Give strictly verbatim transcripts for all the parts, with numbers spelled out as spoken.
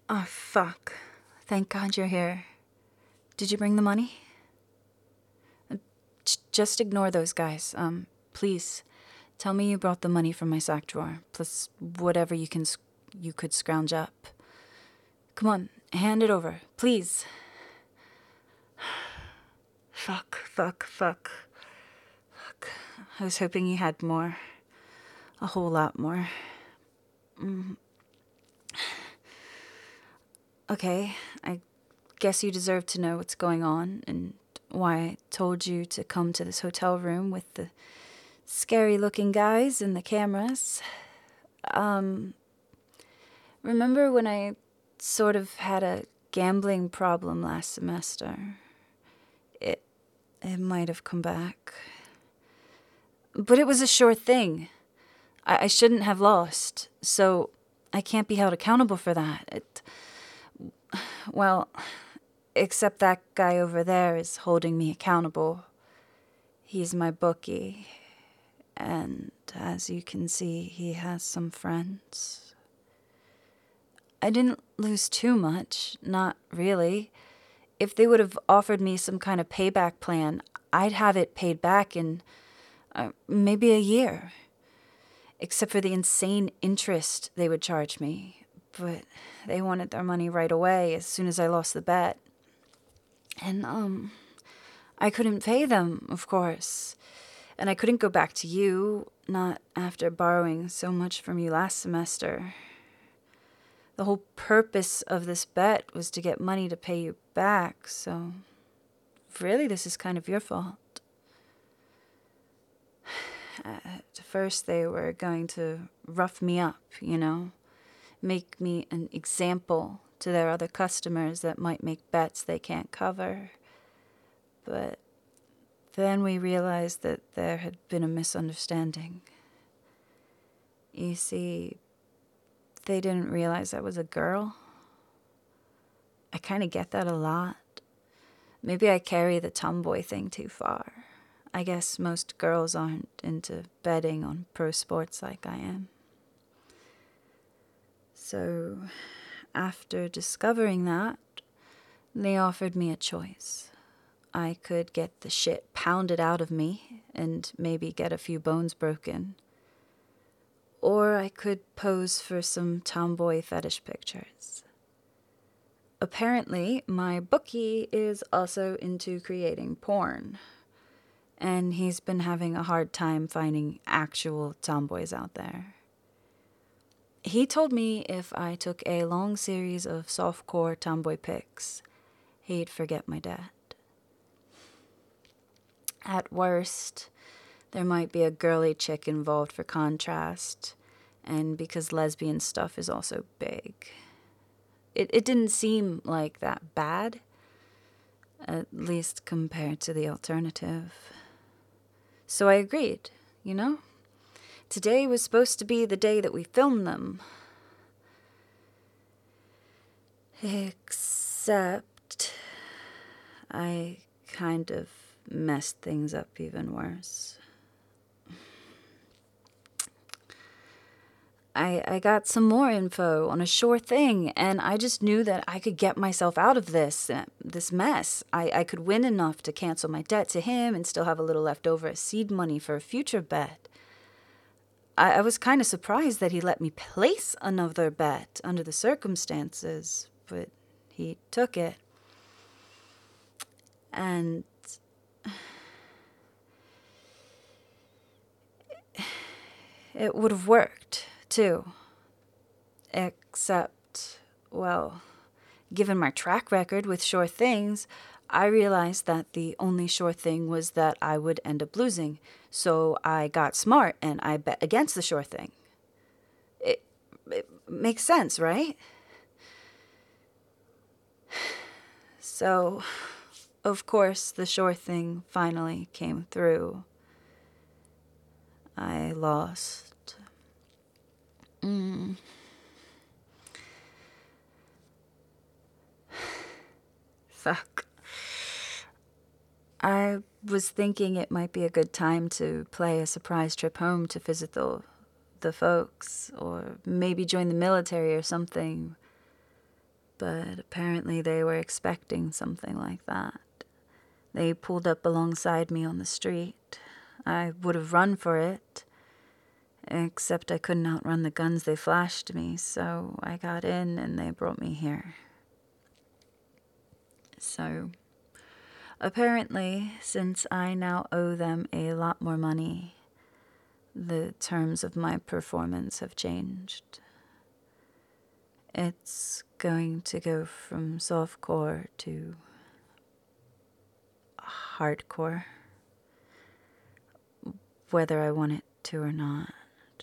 Oh, fuck. Thank God you're here. Did you bring the money? Uh, j- just ignore those guys. Um, please. Tell me you brought the money from my sock drawer, plus whatever you can, sc- you could scrounge up. Come on, hand it over, please. Fuck, fuck, fuck. Fuck. I was hoping you had more. A whole lot more. Mm. Okay, I guess you deserve to know what's going on and why I told you to come to this hotel room with the scary-looking guys and the cameras. Um, remember when I sort of had a gambling problem last semester? It, it might have come back. But it was a sure thing. I, I shouldn't have lost, so I can't be held accountable for that. It, well, except that guy over there is holding me accountable. He's my bookie. And as you can see, he has some friends. I didn't lose too much, not really. If they would have offered me some kind of payback plan, I'd have it paid back in uh, maybe a year. Except for the insane interest they would charge me. But they wanted their money right away as soon as I lost the bet. And, um, I couldn't pay them, of course. And I couldn't go back to you, not after borrowing so much from you last semester. The whole purpose of this bet was to get money to pay you back, so really this is kind of your fault. At first they were going to rough me up, you know, make me an example to their other customers that might make bets they can't cover. But then we realized that there had been a misunderstanding. You see, they didn't realize I was a girl. I kind of get that a lot. Maybe I carry the tomboy thing too far. I guess most girls aren't into betting on pro sports like I am. So, after discovering that, they offered me a choice. I could get the shit pounded out of me and maybe get a few bones broken. Or I could pose for some tomboy fetish pictures. Apparently, my bookie is also into creating porn. And he's been having a hard time finding actual tomboys out there. He told me if I took a long series of softcore tomboy pics, he'd forget my dad. At worst, there might be a girly chick involved for contrast, and because lesbian stuff is also big. It, it didn't seem like that bad, at least compared to the alternative. So I agreed, you know? Today was supposed to be the day that we filmed them. Except I kind of messed things up even worse. I, I got some more info on a sure thing, and I just knew that I could get myself out of this, uh, this mess. I, I could win enough to cancel my debt to him and still have a little left over as seed money for a future bet. I, I was kind of surprised that he let me place another bet under the circumstances, but he took it. And it would have worked, too. Except, well, given my track record with sure things, I realized that the only sure thing was that I would end up losing. So I got smart and I bet against the sure thing. It, it makes sense, right? So, of course, the sure thing finally came through. I lost. Mm. Fuck. I was thinking it might be a good time to play a surprise trip home to visit the, the folks, or maybe join the military or something. but apparently they were expecting something like that. They pulled up alongside me on the street. I would have run for it, except I couldn't outrun the guns they flashed me, so I got in and they brought me here. So, apparently, since I now owe them a lot more money, the terms of my performance have changed. It's going to go from softcore to hardcore, whether I want it to or not.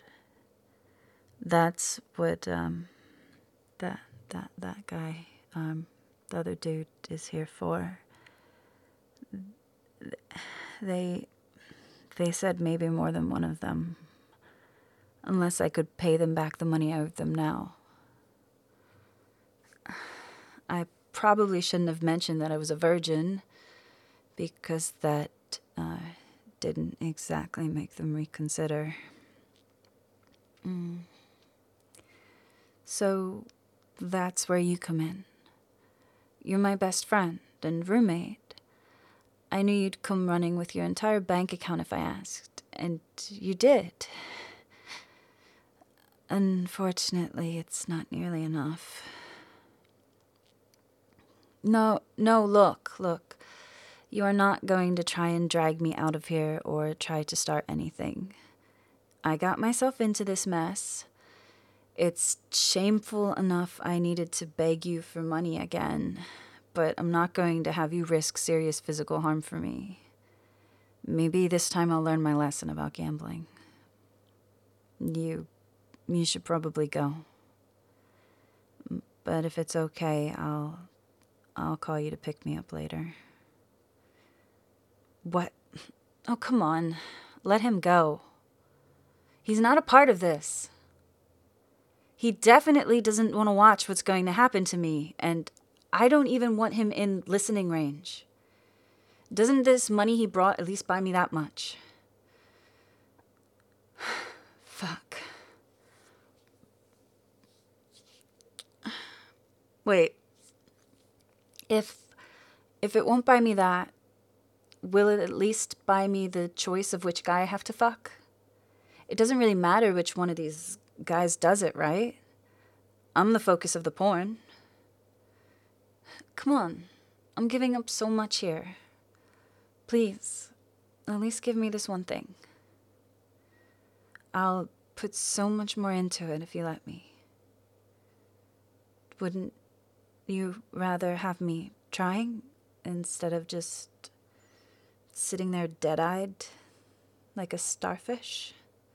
That's what um, that that that guy, um, the other dude, is here for. They they said maybe more than one of them, unless I could pay them back the money I owe them now. I probably shouldn't have mentioned that I was a virgin, because that uh, didn't exactly make them reconsider. Mm. So that's where you come in. You're my best friend and roommate. I knew you'd come running with your entire bank account if I asked, and you did. Unfortunately, it's not nearly enough. No, no, look, look. You are not going to try and drag me out of here or try to start anything. I got myself into this mess. It's shameful enough I needed to beg you for money again, but I'm not going to have you risk serious physical harm for me. Maybe this time I'll learn my lesson about gambling. You, you should probably go. But if it's okay, I'll, I'll call you to pick me up later. What? Oh, come on. Let him go. He's not a part of this. He definitely doesn't want to watch what's going to happen to me, and I don't even want him in listening range. Doesn't this money he brought at least buy me that much? Fuck. Wait. If, if it won't buy me that, will it at least buy me the choice of which guy I have to fuck? It doesn't really matter which one of these guys does it, right? I'm the focus of the porn. Come on. I'm giving up so much here. Please, at least give me this one thing. I'll put so much more into it if you let me. Wouldn't you rather have me trying instead of just sitting there dead-eyed like a starfish?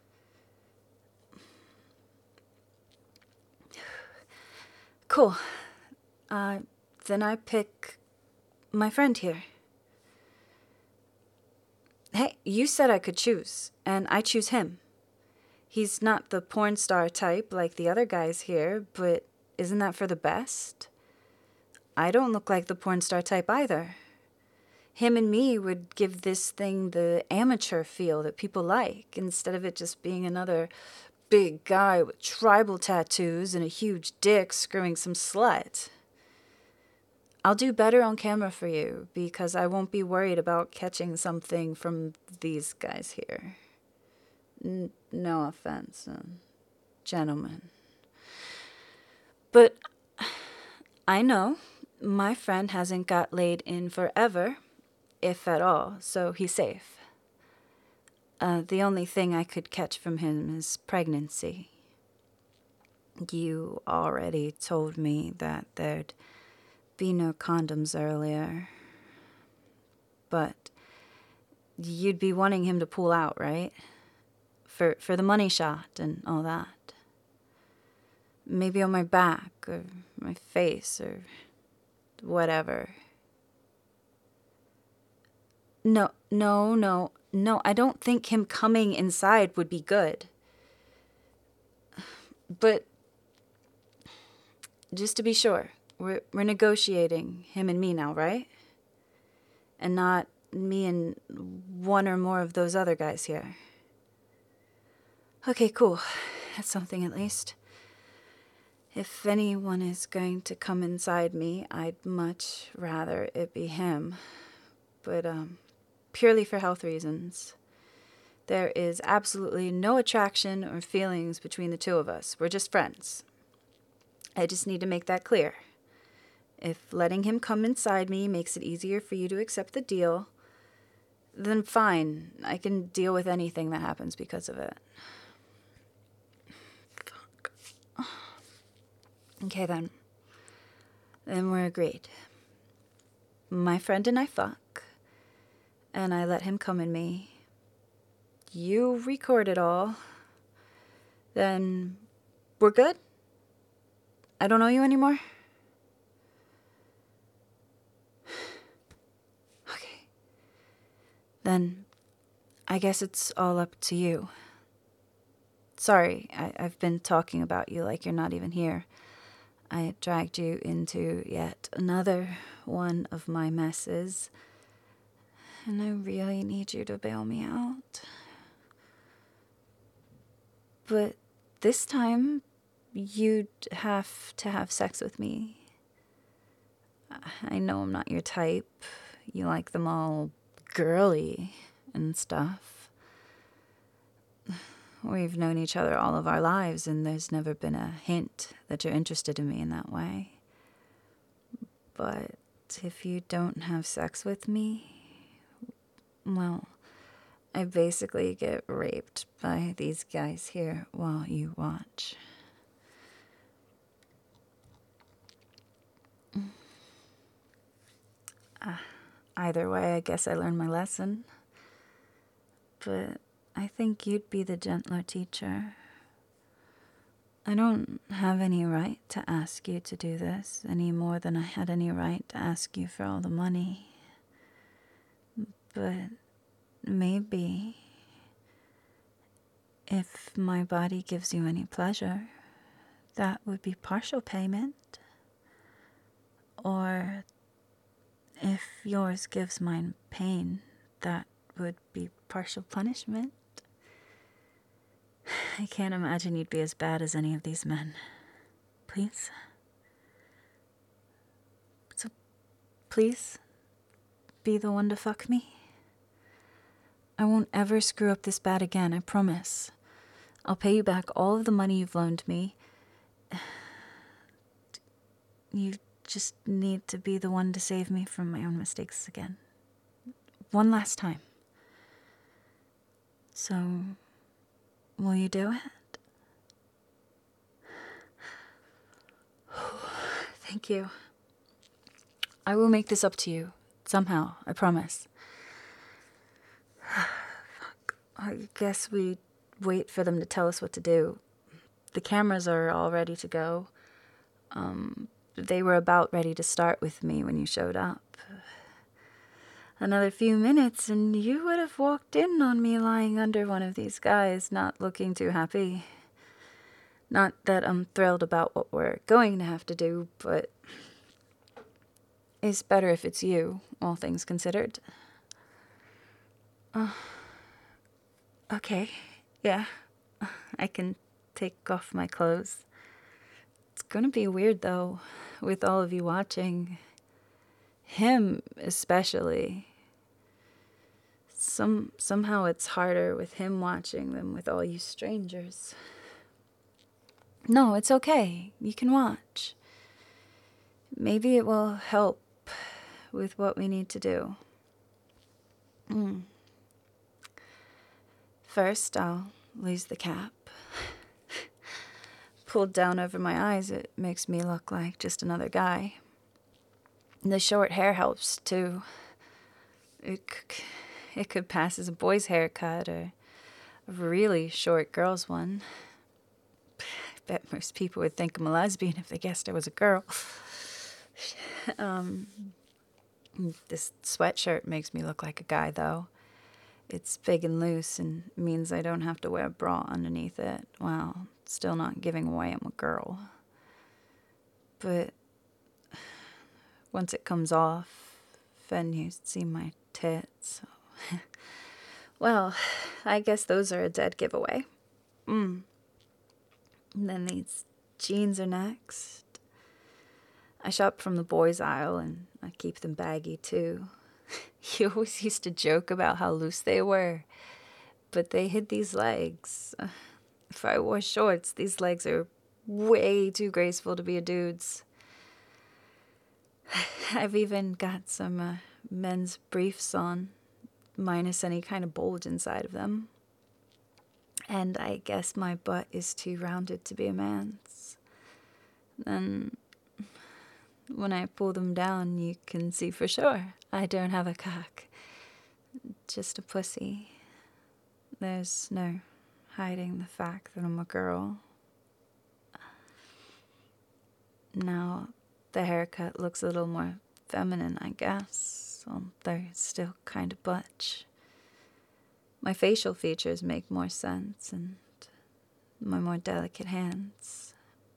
Cool. Uh, then I pick my friend here. Hey, you said I could choose, and I choose him. He's not the porn star type like the other guys here, but isn't that for the best? I don't look like the porn star type either. Him and me would give this thing the amateur feel that people like, instead of it just being another big guy with tribal tattoos and a huge dick screwing some slut. I'll do better on camera for you, because I won't be worried about catching something from these guys here. N- no offense, uh, gentlemen. But I know my friend hasn't got laid in forever, if at all, so he's safe. Uh, the only thing I could catch from him is pregnancy. You already told me that there'd be no condoms earlier. But you'd be wanting him to pull out, right? For, for the money shot and all that. Maybe on my back or my face or whatever. No, no, no. No, I don't think him coming inside would be good. But just to be sure, we're we're negotiating, him and me now, right? And not me and one or more of those other guys here. Okay, cool. That's something at least. If anyone is going to come inside me, I'd much rather it be him. But, um, purely for health reasons. There is absolutely no attraction or feelings between the two of us. We're just friends. I just need to make that clear. If letting him come inside me makes it easier for you to accept the deal, then fine. I can deal with anything that happens because of it. Fuck. Okay, then. Then we're agreed. My friend and I fuck, and I let him come in me. You record it all. Then we're good? I don't owe you anymore? Okay. Then I guess it's all up to you. Sorry, I, I've been talking about you like you're not even here. I dragged you into yet another one of my messes, and I really need you to bail me out. But this time, you'd have to have sex with me. I know I'm not your type. You like them all girly and stuff. We've known each other all of our lives, and there's never been a hint that you're interested in me in that way. But if you don't have sex with me, well, I basically get raped by these guys here while you watch. Uh, either way, I guess I learned my lesson. But I think you'd be the gentler teacher. I don't have any right to ask you to do this any more than I had any right to ask you for all the money. But maybe if my body gives you any pleasure, that would be partial payment. Or if yours gives mine pain, that would be partial punishment. I can't imagine you'd be as bad as any of these men. Please? So, please, be the one to fuck me? I won't ever screw up this bad again, I promise. I'll pay you back all of the money you've loaned me. You just need to be the one to save me from my own mistakes again. One last time. So, will you do it? Thank you. I will make this up to you. Somehow, I promise. Fuck. I guess we wait for them to tell us what to do. The cameras are all ready to go. Um, they were about ready to start with me when you showed up. Another few minutes and you would have walked in on me lying under one of these guys, not looking too happy. Not that I'm thrilled about what we're going to have to do, but it's better if it's you, all things considered. Uh, okay, yeah, I can take off my clothes. It's gonna be weird, though, with all of you watching. Him, especially. Some, somehow it's harder with him watching than with all you strangers. No, it's okay. You can watch. Maybe it will help with what we need to do. Mm. First, I'll lose the cap. Pulled down over my eyes, it makes me look like just another guy. The short hair helps, too. It, it could pass as a boy's haircut or a really short girl's one. I bet most people would think I'm a lesbian if they guessed I was a girl. um, this sweatshirt makes me look like a guy, though. It's big and loose and means I don't have to wear a bra underneath it. Well, still not giving away I'm a girl. But once it comes off, then you see my tits. So. Well, I guess those are a dead giveaway. Mm. And then these jeans are next. I shop from the boys' aisle and I keep them baggy too. You always used to joke about how loose they were, but they hid these legs. Uh, If I wore shorts, these legs are way too graceful to be a dude's. I've even got some uh, men's briefs on, minus any kind of bulge inside of them. And I guess my butt is too rounded to be a man's. Then, when I pull them down, you can see for sure I don't have a cock. Just a pussy. There's no hiding the fact that I'm a girl. Now, the haircut looks a little more feminine, I guess, although it's still kind of butch. My facial features make more sense, and my more delicate hands.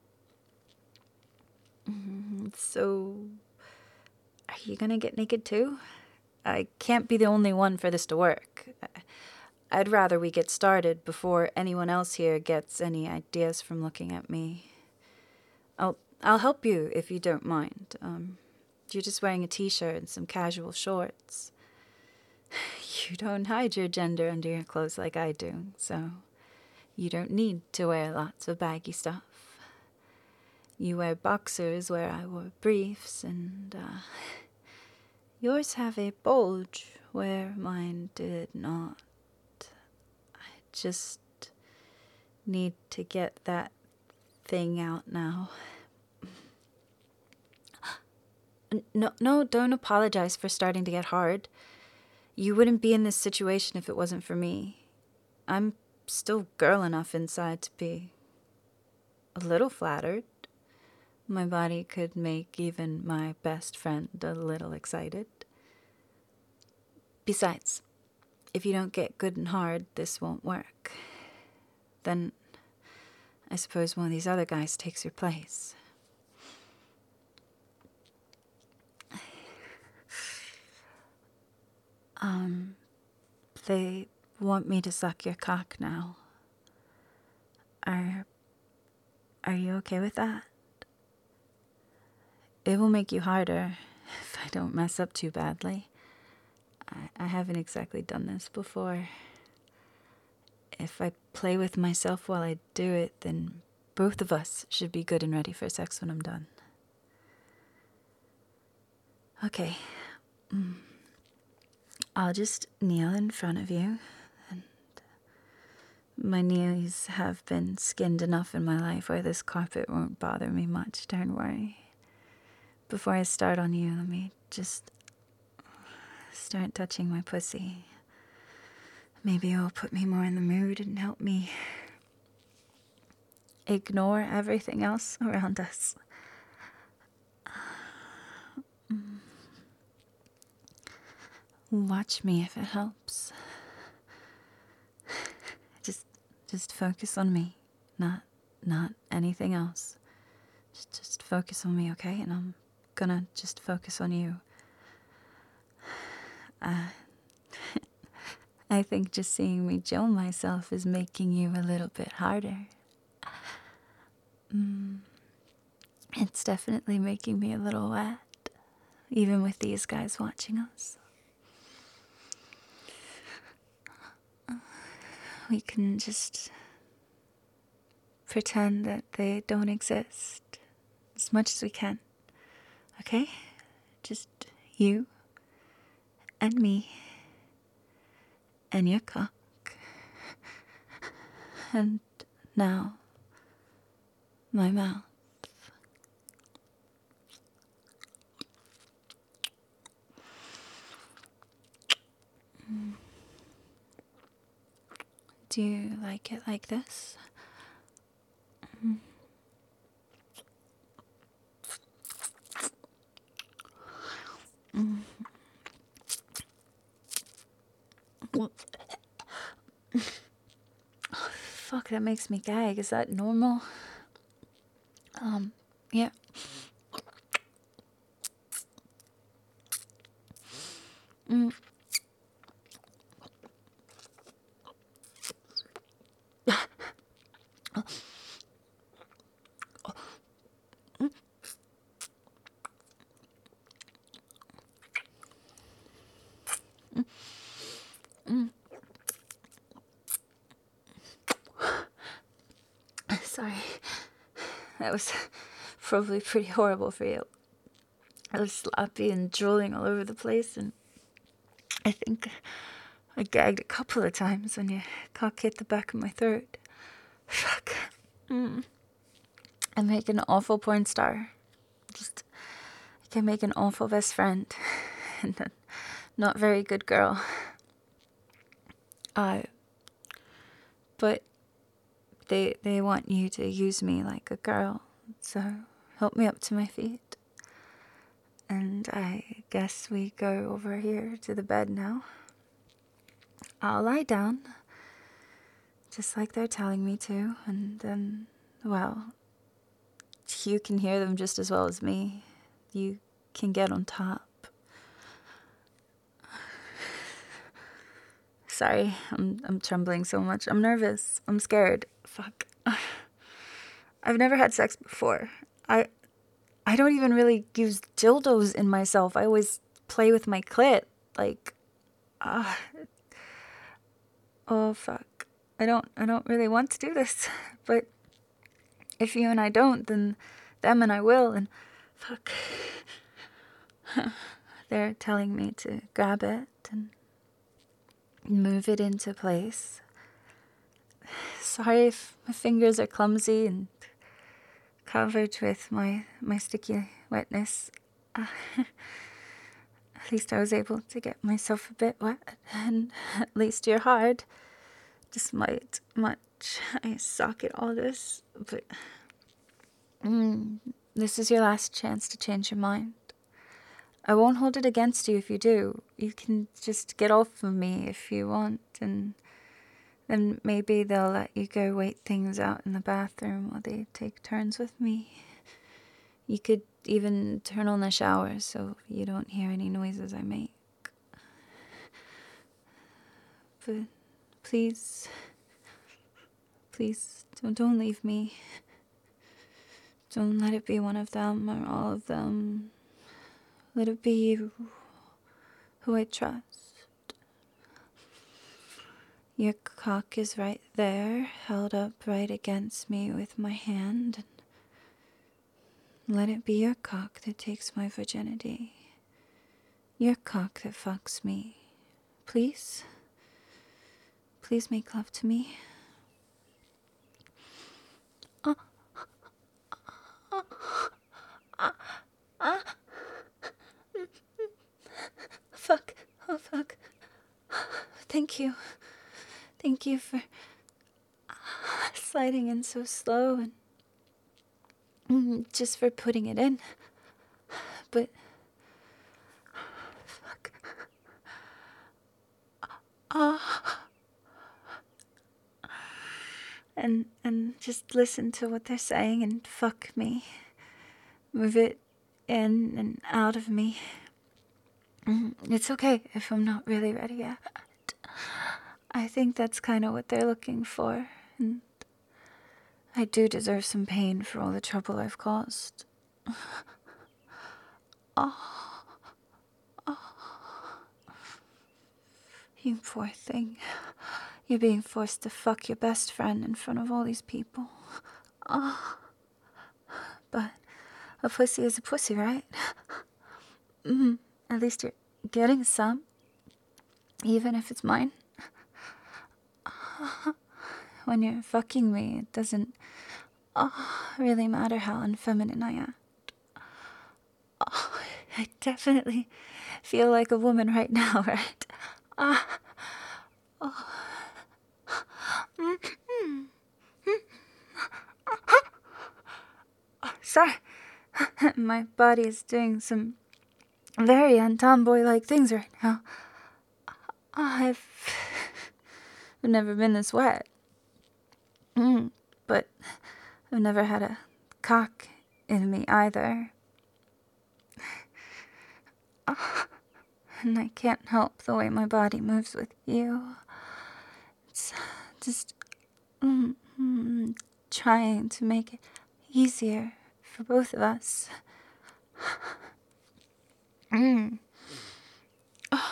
Mm-hmm. So, are you gonna get naked too? I can't be the only one for this to work. I'd rather we get started before anyone else here gets any ideas from looking at me. I'll I'll help you if you don't mind. Um, you're just wearing a t-shirt and some casual shorts. You don't hide your gender under your clothes like I do, so you don't need to wear lots of baggy stuff. You wear boxers where I wore briefs, and uh, yours have a bulge where mine did not. I just need to get that thing out now. No, no, don't apologize for starting to get hard. You wouldn't be in this situation if it wasn't for me. I'm still girl enough inside to be a little flattered. My body could make even my best friend a little excited. Besides, if you don't get good and hard, this won't work. Then I suppose one of these other guys takes your place. Um, they want me to suck your cock now. Are, are you okay with that? It will make you harder if I don't mess up too badly. I, I haven't exactly done this before. If I play with myself while I do it, then both of us should be good and ready for sex when I'm done. Okay. Mm. I'll just kneel in front of you, and my knees have been skinned enough in my life where this carpet won't bother me much, don't worry. Before I start on you, let me just start touching my pussy. Maybe it'll put me more in the mood and help me ignore everything else around us. Watch me if it helps. Just just focus on me, not not anything else. Just, just focus on me, okay? And I'm gonna just focus on you. Uh, I think just seeing me jill myself is making you a little bit harder. Mm, it's definitely making me a little wet, even with these guys watching us. We can just pretend that they don't exist as much as we can, okay? Just you and me and your cock. And now, my mouth. Do you like it like this? Mm. Mm. Oh, fuck, that makes me gag. Is that normal? Um, yeah. Mm. That was probably pretty horrible for you. I was sloppy and drooling all over the place, and I think I gagged a couple of times when your cock hit the back of my throat. Fuck. Mm. I make an awful porn star. Just, I can make an awful best friend. And a not very good girl. Uh, but they they want you to use me like a girl. So help me up to my feet. And I guess we go over here to the bed now. I'll lie down, just like they're telling me to, and then, well, you can hear them just as well as me. You can get on top. Sorry, I'm I'm trembling so much. I'm nervous. I'm scared. Fuck. I've never had sex before. I I don't even really use dildos in myself. I always play with my clit. Like, ah. Uh, oh fuck. I don't I don't really want to do this. But if you and I don't, then them and I will, and fuck. They're telling me to grab it and move it into place. Sorry if my fingers are clumsy and covered with my, my sticky wetness. Uh, at least I was able to get myself a bit wet, and at least you're hard. Despite much I suck at all this, but mm, this is your last chance to change your mind. I won't hold it against you if you do. You can just get off of me if you want, and then maybe they'll let you go wait things out in the bathroom while they take turns with me. You could even turn on the shower so you don't hear any noises I make. But please, please, don't, don't leave me. Don't let it be one of them or all of them. Let it be you, who I trust. Your cock is right there, held up right against me with my hand. And let it be your cock that takes my virginity. Your cock that fucks me. Please? Please make love to me. Uh, uh, uh, uh. Fuck. Oh, fuck. Thank you. Thank you for sliding in so slow and just for putting it in. But fuck. Ah. Uh, and and just listen to what they're saying and fuck me. Move it in and out of me. It's okay if I'm not really ready yet. I think that's kind of what they're looking for, and I do deserve some pain for all the trouble I've caused. Oh, oh. You poor thing. You're being forced to fuck your best friend in front of all these people. Oh. But a pussy is a pussy, right? Mm-hmm. At least you're getting some, even if it's mine. When you're fucking me, it doesn't oh, really matter how unfeminine I act. Oh, I definitely feel like a woman right now, right? Ah. Oh. Oh, sorry. My body is doing some very un-tomboy-like things right now. I've never been this wet. Mm, but I've never had a cock in me either. Oh, and I can't help the way my body moves with you. It's just mm, mm, trying to make it easier for both of us. Mm. Oh.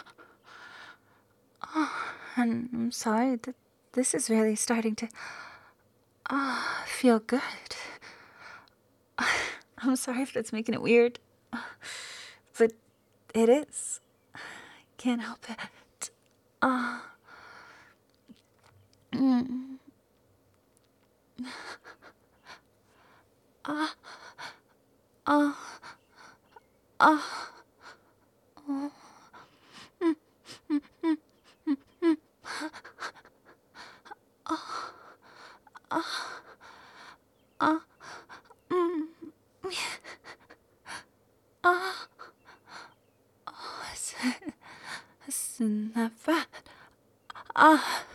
Oh, and I'm sorry that this is really starting to ah, oh, feel good. I'm sorry if that's making it weird. But it is. I can't help it. Ah. Uh, mm. Ah. Ah. Ah. Oh. Mm. Mm. Mm. Mm. Mm. Ah. Ah. Ah. Mm. Ah. Oh, it's, it's not bad. Ah.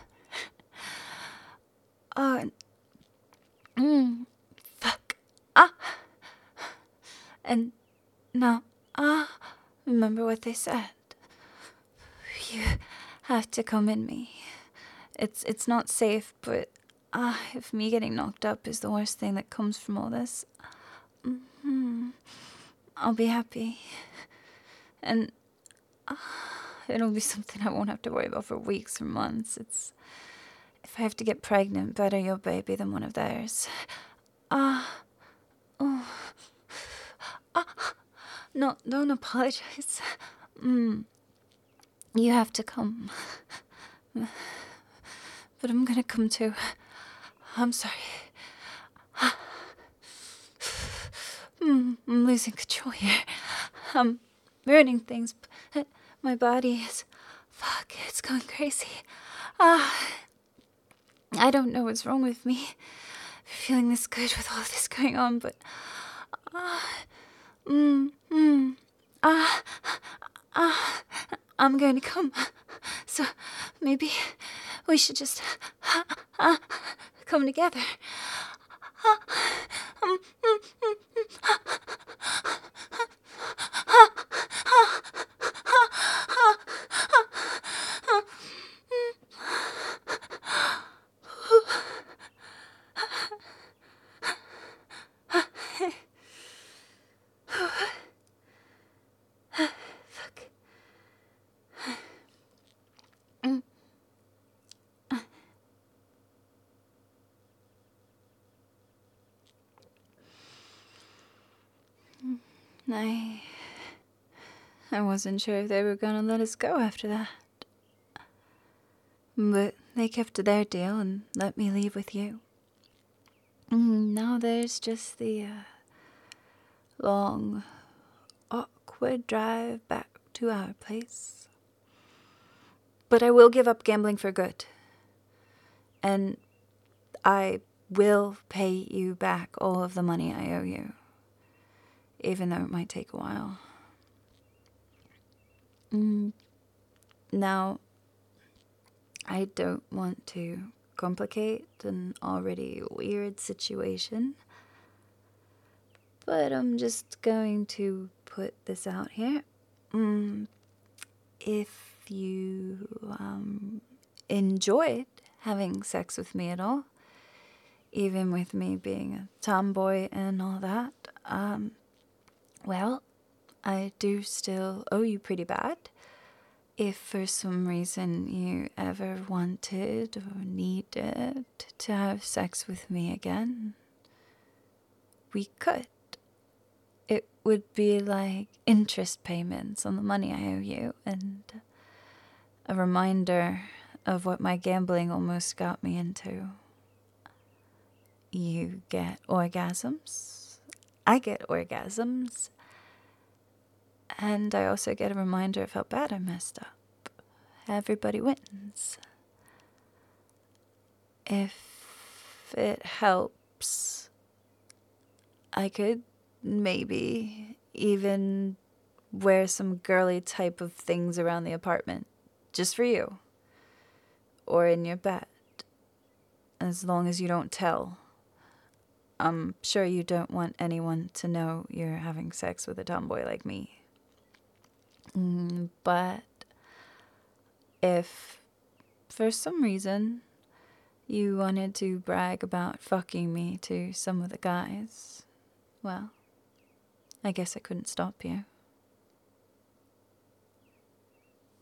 Oh. Mm. Fuck. Ah. And now, ah. Remember what they said. You have to come in me. It's it's not safe, but ah, if me getting knocked up is the worst thing that comes from all this, mm-hmm, I'll be happy. And ah, it'll be something I won't have to worry about for weeks or months. It's if I have to get pregnant, better your baby than one of theirs. Ah, oh, ah, no, don't apologize. Mm, you have to come. But I'm gonna come too. I'm sorry. Mm, I'm losing control here. I'm ruining things. But my body is... Fuck, it's going crazy. Ah, I don't know what's wrong with me. Feeling this good with all of this going on, but... Ah, mm, mm, ah, ah, I'm going to come. So maybe we should just ah, ah, come together. Ah, um, mm, mm, mm, ah, ah, ah, ah, ah, Fuck. Mm. I... I wasn't sure if they were gonna let us go after that. But they kept to their deal and let me leave with you. Now there's just the uh, long, awkward drive back to our place. But I will give up gambling for good. And I will pay you back all of the money I owe you. Even though it might take a while. Mm. Now, I don't want to complicate an already weird situation. But I'm just going to put this out here. Mm. If you um, enjoyed having sex with me at all, even with me being a tomboy and all that, um, well, I do still owe you pretty bad. If for some reason you ever wanted or needed to have sex with me again, we could. It would be like interest payments on the money I owe you, and a reminder of what my gambling almost got me into. You get orgasms, I get orgasms, and I also get a reminder of how bad I messed up. Everybody wins. If it helps, I could maybe even wear some girly type of things around the apartment, just for you, or in your bed, as long as you don't tell. I'm sure you don't want anyone to know you're having sex with a tomboy like me. Mm, but if for some reason you wanted to brag about fucking me to some of the guys, well, I guess I couldn't stop you.